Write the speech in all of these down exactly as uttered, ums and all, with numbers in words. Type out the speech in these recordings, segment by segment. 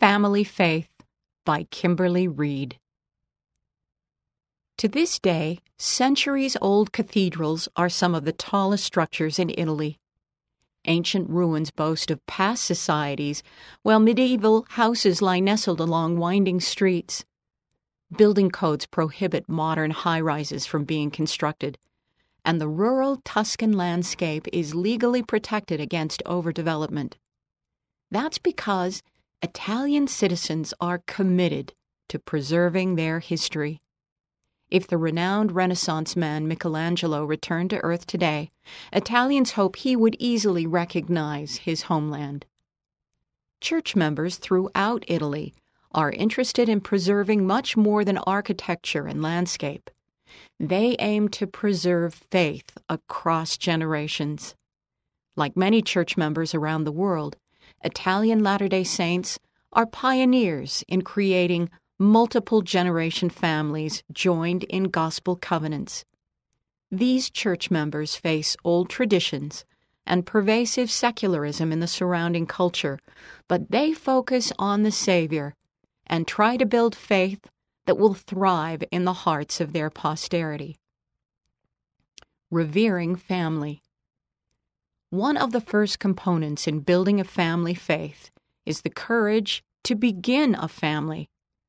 Family Faith by Kimberly Reed. To this day, centuries-old cathedrals are some of the tallest structures in Italy. Ancient ruins boast of past societies, while medieval houses lie nestled along winding streets. Building codes prohibit modern high-rises from being constructed, and the rural Tuscan landscape is legally protected against overdevelopment. That's because Italian citizens are committed to preserving their history. If the renowned Renaissance man Michelangelo returned to Earth today, Italians hope he would easily recognize his homeland. Church members throughout Italy are interested in preserving much more than architecture and landscape. They aim to preserve faith across generations. Like many church members around the world, Italian Latter-day Saints are pioneers in creating multiple generation families joined in gospel covenants. These church members face old traditions and pervasive secularism in the surrounding culture, but they focus on the Savior and try to build faith that will thrive in the hearts of their posterity. Revering family. One of the first components in building a family faith is the courage to begin a family.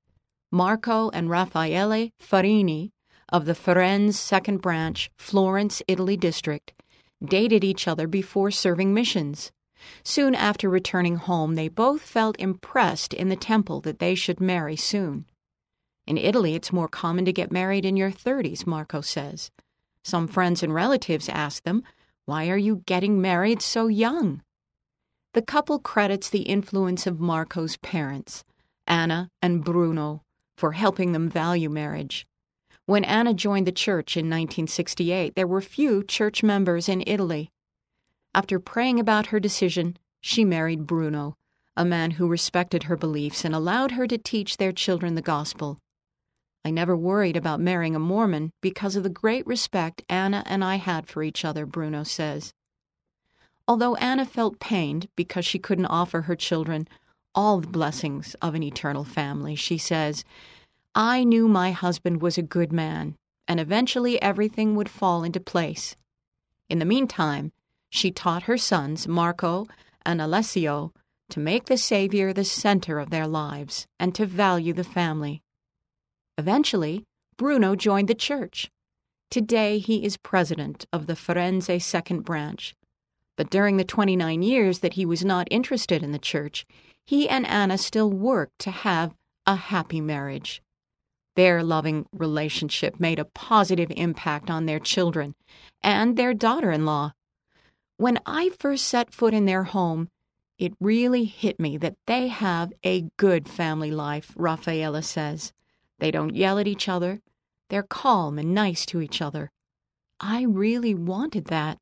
Marco and Raffaele Farini of the Firenze Second Branch, Florence, Italy district, dated each other before serving missions. Soon after returning home, they both felt impressed in the temple that they should marry soon. In Italy, it's more common to get married in your thirties, Marco says. Some friends and relatives ask them, "Why are you getting married so young?" The couple credits the influence of Marco's parents, Anna and Bruno, for helping them value marriage. When Anna joined the church in nineteen sixty-eight, there were few church members in Italy. After praying about her decision, she married Bruno, a man who respected her beliefs and allowed her to teach their children the gospel. "I never worried about marrying a Mormon because of the great respect Anna and I had for each other," Bruno says. Although Anna felt pained because she couldn't offer her children all the blessings of an eternal family, she says, "I knew my husband was a good man, and eventually everything would fall into place." In the meantime, she taught her sons, Marco and Alessio, to make the Savior the center of their lives and to value the family. Eventually, Bruno joined the church. Today, he is president of the Firenze Second Branch. But during the twenty-nine years that he was not interested in the church, he and Anna still worked to have a happy marriage. Their loving relationship made a positive impact on their children and their daughter-in-law. "When I first set foot in their home, it really hit me that they have a good family life," Raffaella says. "They don't yell at each other. They're calm and nice to each other. I really wanted that."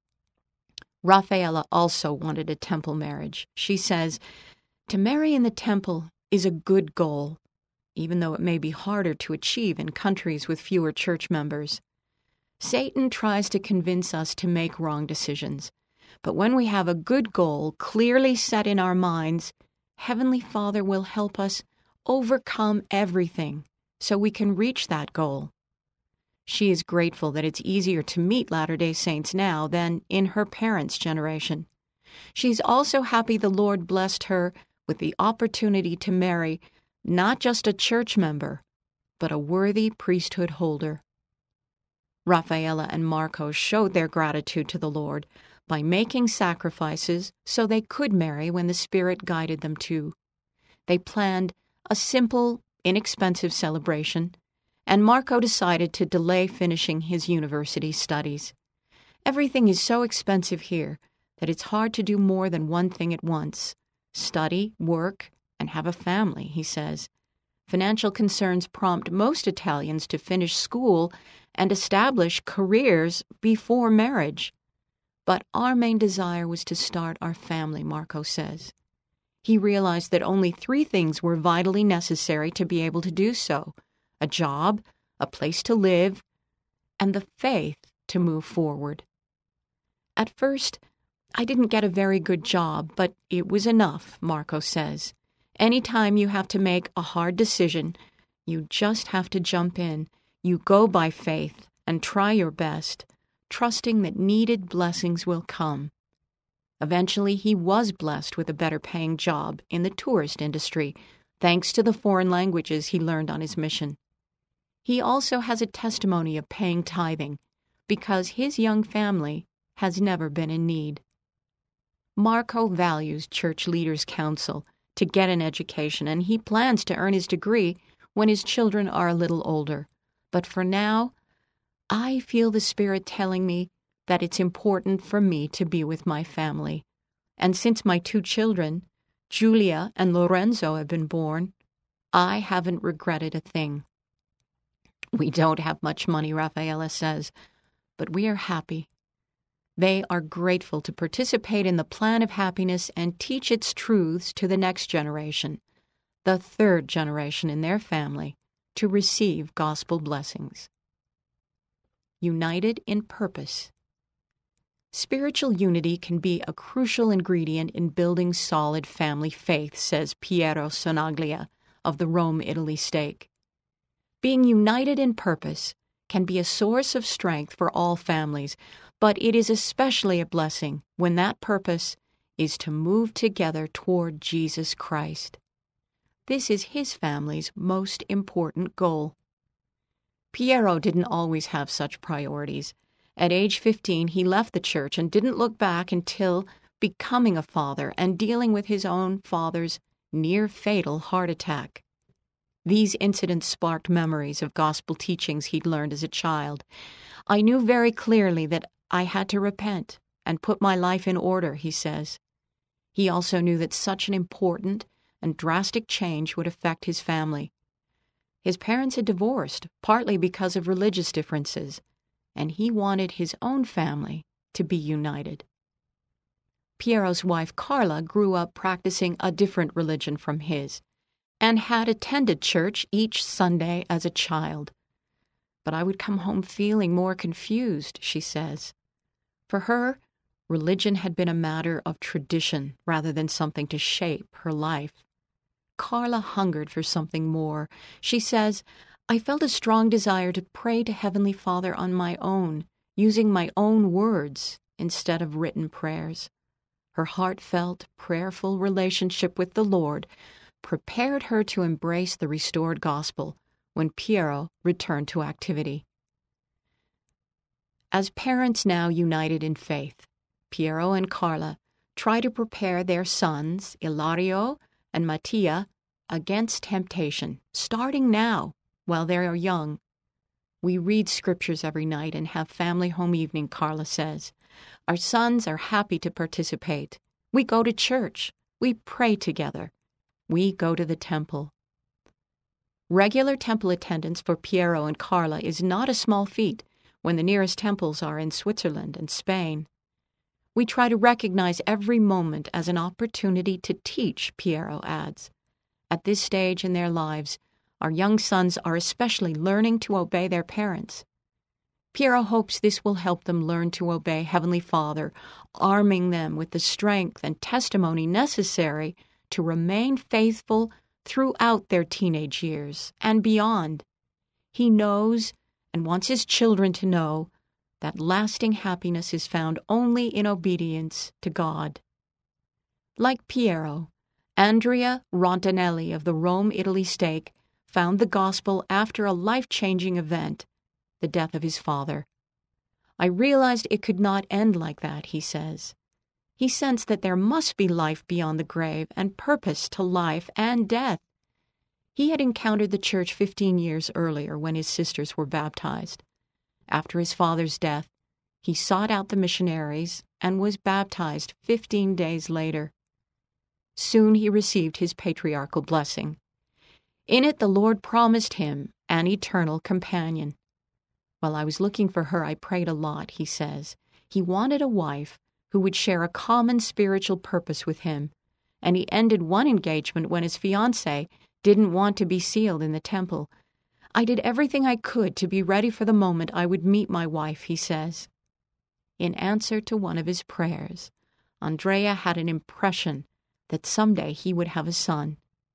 Raffaella also wanted a temple marriage. She says, "To marry in the temple is a good goal, even though it may be harder to achieve in countries with fewer church members. Satan tries to convince us to make wrong decisions, but when we have a good goal clearly set in our minds, Heavenly Father will help us overcome everything so we can reach that goal." She is grateful that it's easier to meet Latter-day Saints now than in her parents' generation. She's also happy the Lord blessed her with the opportunity to marry not just a church member, but a worthy priesthood holder. Raffaella and Marco showed their gratitude to the Lord by making sacrifices so they could marry when the Spirit guided them to. They planned a simple, inexpensive celebration, and Marco decided to delay finishing his university studies. "Everything is so expensive here that it's hard to do more than one thing at once: study, work, and have a family," he says. Financial concerns prompt most Italians to finish school and establish careers before marriage. But our main desire was to start our family, Marco says. He realized that only three things were vitally necessary to be able to do so: a job, a place to live, and the faith to move forward. "At first, I didn't get a very good job, but it was enough," Marco says. Anytime you have to make a hard decision, you just have to jump in. You go by faith and try your best, trusting that needed blessings will come. Eventually, he was blessed with a better-paying job in the tourist industry, thanks to the foreign languages he learned on his mission. He also has a testimony of paying tithing, because his young family has never been in need. Marco values church leaders' counsel to get an education, and he plans to earn his degree when his children are a little older. But for now, I feel the Spirit telling me that it's important for me to be with my family. And since my two children, Julia and Lorenzo, have been born, I haven't regretted a thing. We don't have much money, Raffaella says, but we are happy. They are grateful to participate in the plan of happiness and teach its truths to the next generation, the third generation in their family, to receive gospel blessings. United in purpose. Spiritual unity can be a crucial ingredient in building solid family faith, says Piero Sonaglia of the Rome, Italy stake. Being united in purpose can be a source of strength for all families, but it is especially a blessing when that purpose is to move together toward Jesus Christ. This is his family's most important goal. Piero didn't always have such priorities. At age fifteen, he left the church and didn't look back until becoming a father and dealing with his own father's near-fatal heart attack. These incidents sparked memories of gospel teachings he'd learned as a child. I knew very clearly that I had to repent and put my life in order, he says. He also knew that such an important and drastic change would affect his family. His parents had divorced, partly because of religious differences, and he wanted his own family to be united. Piero's wife, Carla, grew up practicing a different religion from his and had attended church each Sunday as a child. But I would come home feeling more confused, she says. For her, religion had been a matter of tradition rather than something to shape her life. Carla hungered for something more. She says, I felt a strong desire to pray to Heavenly Father on my own, using my own words instead of written prayers. Her heartfelt, prayerful relationship with the Lord prepared her to embrace the restored gospel when Piero returned to activity. As parents now united in faith, Piero and Carla try to prepare their sons, Ilario and Mattia, against temptation, starting now while they are young. We read scriptures every night and have family home evening, Carla says. Our sons are happy to participate. We go to church. We pray together. We go to the temple. Regular temple attendance for Piero and Carla is not a small feat when the nearest temples are in Switzerland and Spain. We try to recognize every moment as an opportunity to teach, Piero adds. At this stage in their lives, our young sons are especially learning to obey their parents. Piero hopes this will help them learn to obey Heavenly Father, arming them with the strength and testimony necessary to remain faithful throughout their teenage years and beyond. He knows and wants his children to know that lasting happiness is found only in obedience to God. Like Piero, Andrea Rontanelli of the Rome, Italy stake found the gospel after a life-changing event, the death of his father. I realized it could not end like that, he says. He sensed that there must be life beyond the grave and purpose to life and death. He had encountered the church fifteen years earlier when his sisters were baptized. After his father's death, he sought out the missionaries and was baptized fifteen days later. Soon he received his patriarchal blessing. In it, the Lord promised him an eternal companion. While I was looking for her, I prayed a lot, he says. He wanted a wife who would share a common spiritual purpose with him, and he ended one engagement when his fiancée didn't want to be sealed in the temple. I did everything I could to be ready for the moment I would meet my wife, he says. In answer to one of his prayers, Andrea had an impression that someday he would have a son.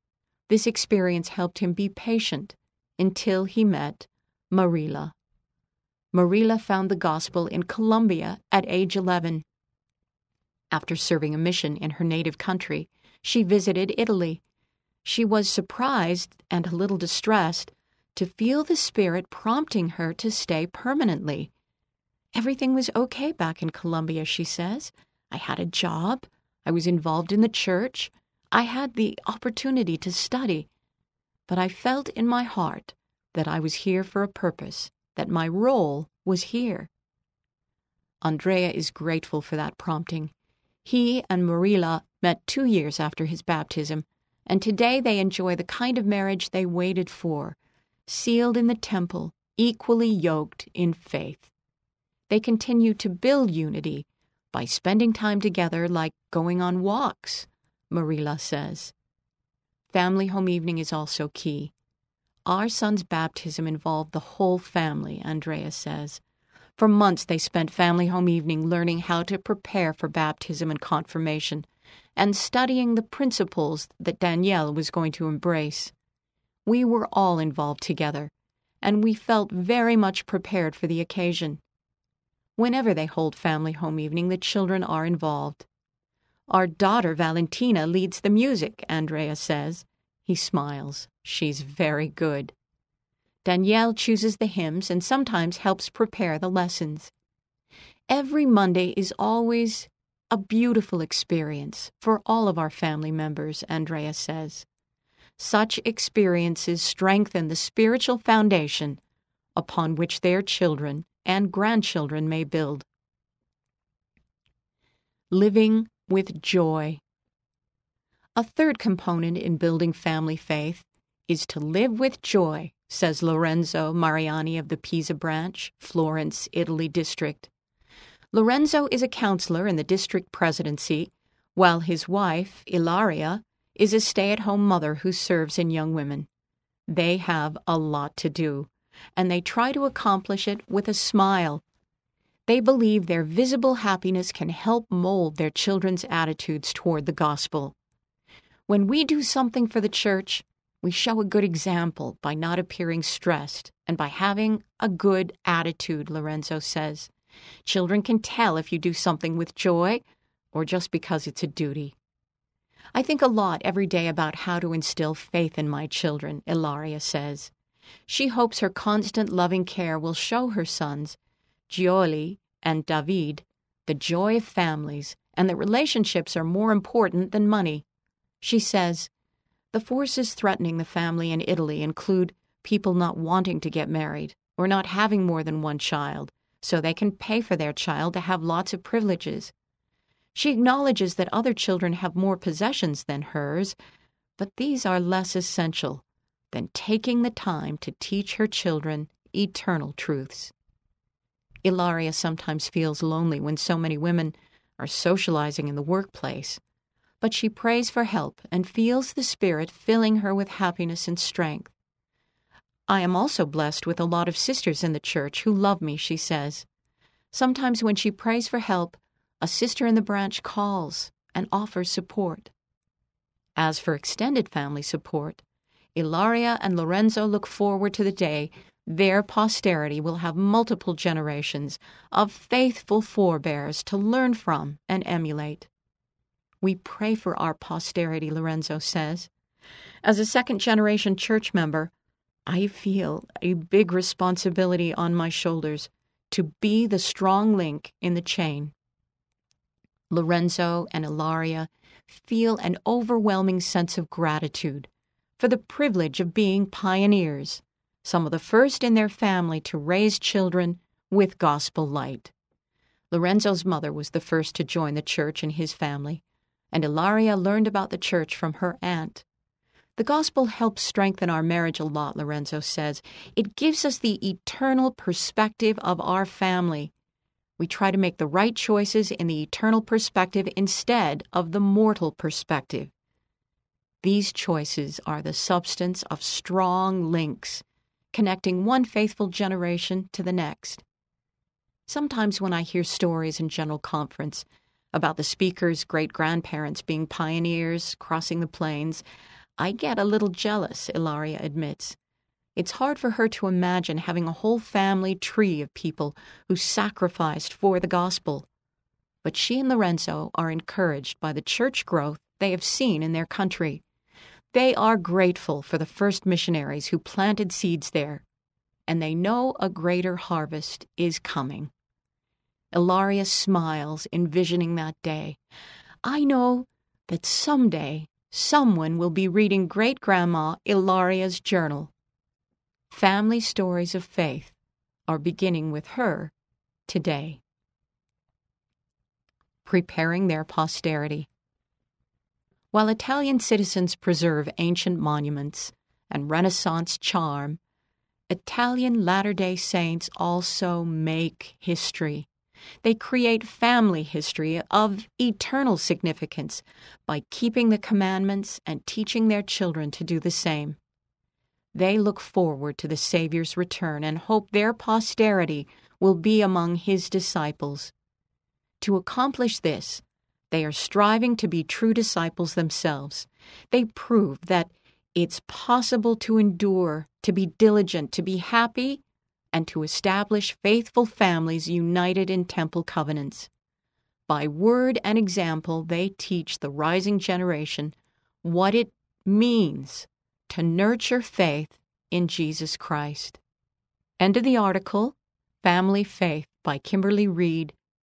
This experience helped him be patient until he met Marila. Marila found the gospel in Colombia at age eleven. After serving a mission in her native country, she visited Italy. She was surprised and a little distressed to feel the Spirit prompting her to stay permanently. Everything was okay back in Colombia, she says. I had a job. I was involved in the church. I had the opportunity to study. But I felt in my heart that I was here for a purpose, that my role was here. Andrea is grateful for that prompting. He and Marila met two years after his baptism, and today they enjoy the kind of marriage they waited for, sealed in the temple, equally yoked in faith. They continue to build unity by spending time together like going on walks, Marila says. Family home evening is also key. Our son's baptism involved the whole family, Andrea says. For months they spent family home evening learning how to prepare for baptism and confirmation, and studying the principles that Danielle was going to embrace. We were all involved together, and we felt very much prepared for the occasion. Whenever they hold family home evening, the children are involved. Our daughter Valentina leads the music, Andrea says. He smiles. She's very good. Danielle chooses the hymns and sometimes helps prepare the lessons. Every Monday is always a beautiful experience for all of our family members, Andrea says. Such experiences strengthen the spiritual foundation upon which their children and grandchildren may build. Living with joy. A third component in building family faith is to live with joy, says Lorenzo Mariani of the Pisa branch, Florence, Italy district. Lorenzo is a counselor in the district presidency, while his wife, Ilaria, is a stay-at-home mother who serves in young women. They have a lot to do, and they try to accomplish it with a smile. They believe their visible happiness can help mold their children's attitudes toward the gospel. When we do something for the church, we show a good example by not appearing stressed and by having a good attitude, Lorenzo says. Children can tell if you do something with joy or just because it's a duty. I think a lot every day about how to instill faith in my children, Ilaria says. She hopes her constant loving care will show her sons, Gioli and David, the joy of families and that relationships are more important than money. She says, the forces threatening the family in Italy include people not wanting to get married or not having more than one child, so they can pay for their child to have lots of privileges. She acknowledges that other children have more possessions than hers, but these are less essential than taking the time to teach her children eternal truths. Ilaria sometimes feels lonely when so many women are socializing in the workplace, but she prays for help and feels the Spirit filling her with happiness and strength. I am also blessed with a lot of sisters in the church who love me, she says. Sometimes when she prays for help, a sister in the branch calls and offers support. As for extended family support, Ilaria and Lorenzo look forward to the day their posterity will have multiple generations of faithful forebears to learn from and emulate. We pray for our posterity, Lorenzo says. As a second-generation church member, I feel a big responsibility on my shoulders to be the strong link in the chain. Lorenzo and Ilaria feel an overwhelming sense of gratitude for the privilege of being pioneers, some of the first in their family to raise children with gospel light. Lorenzo's mother was the first to join the church in his family, and Ilaria learned about the church from her aunt. The gospel helps strengthen our marriage a lot, Lorenzo says. It gives us the eternal perspective of our family. We try to make the right choices in the eternal perspective instead of the mortal perspective. These choices are the substance of strong links, connecting one faithful generation to the next. Sometimes when I hear stories in General Conference about the speaker's great-grandparents being pioneers crossing the plains, I get a little jealous, Ilaria admits. It's hard for her to imagine having a whole family tree of people who sacrificed for the gospel. But she and Lorenzo are encouraged by the church growth they have seen in their country. They are grateful for the first missionaries who planted seeds there, and they know a greater harvest is coming. Ilaria smiles, envisioning that day. I know that someday someone will be reading Great-Grandma Ilaria's journal. Family stories of faith are beginning with her today. Preparing their posterity. While Italian citizens preserve ancient monuments and Renaissance charm, Italian Latter-day Saints also make history. They create family history of eternal significance by keeping the commandments and teaching their children to do the same. They look forward to the Savior's return and hope their posterity will be among his disciples. To accomplish this, they are striving to be true disciples themselves. They prove that it's possible to endure, to be diligent, to be happy, and to establish faithful families united in temple covenants. By word and example, they teach the rising generation what it means to nurture faith in Jesus Christ. End of the article, Family Faith by Kimberly Reed,